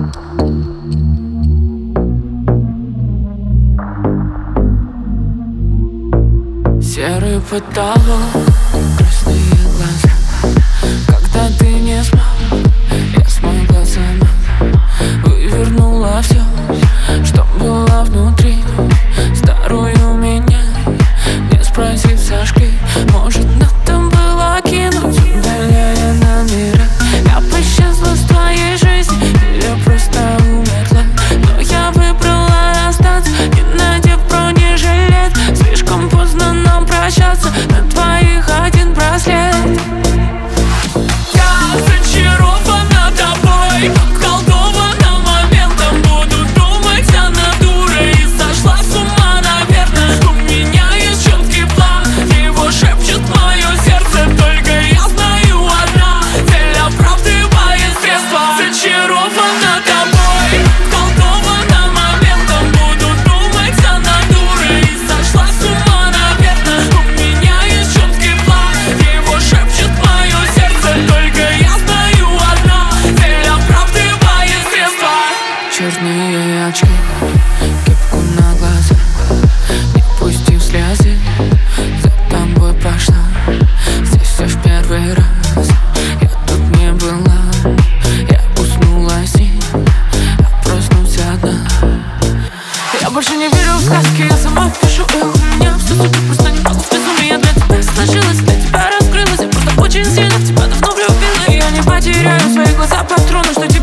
Серый потолок, красные глаза. Когда ты не спал, я смогла сама. Вывернула все, что было внутри. Старую меня, не спросив сожгли. Может, надо было кинуть, удаляя номера. Я исчезла с твоей жизни, или просто умерла. Но я выбрала остаться, не надев бронежилет. Слишком поздно нам прощаться, на твоих один браслет. Я зачарована тобой, околдована моментом. Буду думать, она дура и сошла с ума, наверное. У меня есть четкий план, его шепчет мое сердце. Только я знаю одна, цель оправдывает средства. Зачарована тобой, околдована моментом. Буду думать, она дура и сошла с ума, наверное. У меня есть четкий план, его шепчет мое сердце. Только я знаю одна, цель оправдывает средства. Черные очки, кепку на глаза, не пусти в слезы, за тобой пошла. Здесь все в первый раз, я тут не была. Я уснула с ним, а проснулся одна. Я больше не верю в сказки, я сама пишу их. У меня все супер, просто не могу в безумие. Для тебя сложилось, для тебя раскрылась. Я просто очень сильно в тебя давно влюбилась. Я не потеряю свои глаза патроны, что